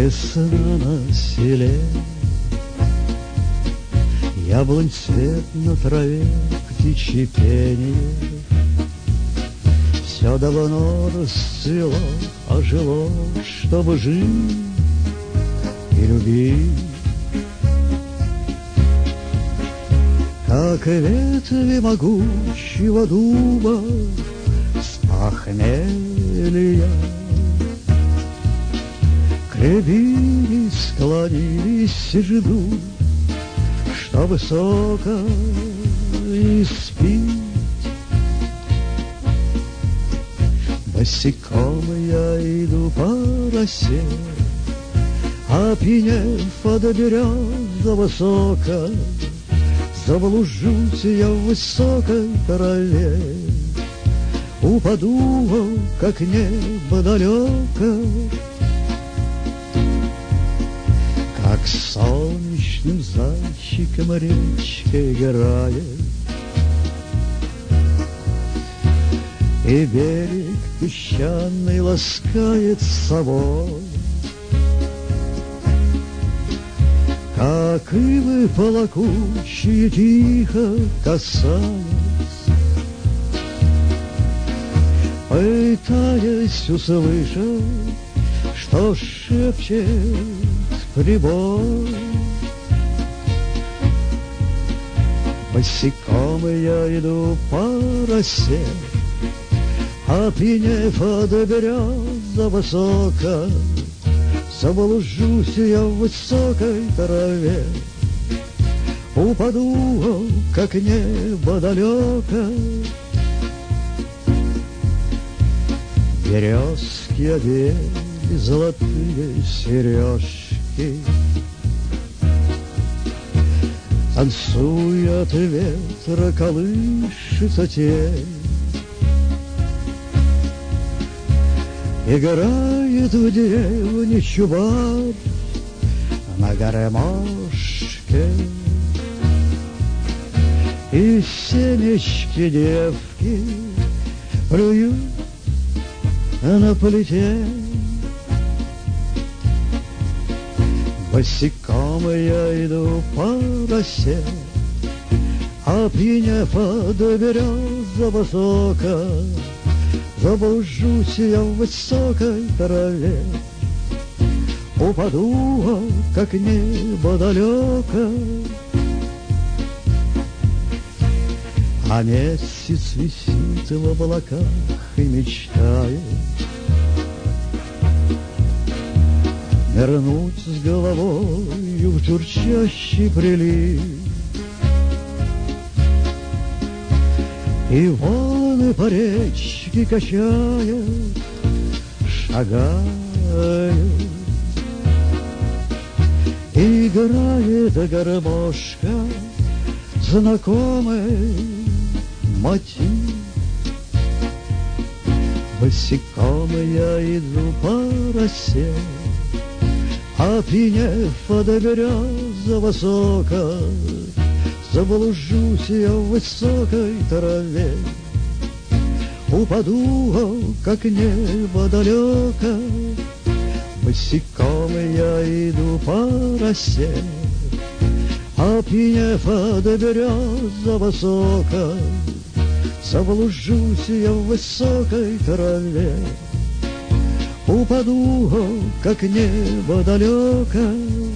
Весна на селе, яблонь цвет на траве, птичье пение. Все давно расцвело, ожило, чтобы жить и любить. Как ветви могучего дуба с похмелья крепились, склонились и ждут, что высоко испить. Босиком я иду по росе, опьянев от береза высоко, заблужусь я в высокой траве, упаду, как небо далеко, как солнечным зайчиком речка играет, и берег песчаный ласкает собой. Как ивы полокучие тихо касаясь, пытаясь услышать, что шепчет прибой. Босиком я иду по росе, опьянев от береза высоко, заблужусь я в высокой траве, упаду, как небо далеко. Березки одели золотые сережки, танцуя от ветра, колышется тень. Играет в деревне чубарь на гармошке, и семечки девки плюют на плите. Босиком я иду по росе, опьянев от береза высоко, заблужусь я в высокой траве, упаду, как небо далеко. А месяц висит в облаках и мечтает нырнуть с головою в журчащий прилив. И волны по речке качая шагают, играет гармошка знакомый мотив. Босиком я иду по росе, опьянев от береза высоко, заблужусь я в высокой траве, упаду, как небо далеко. Босиком я иду по росе, опьянев от береза высоко, заблужусь я в высокой траве, упаду, как небо далеко.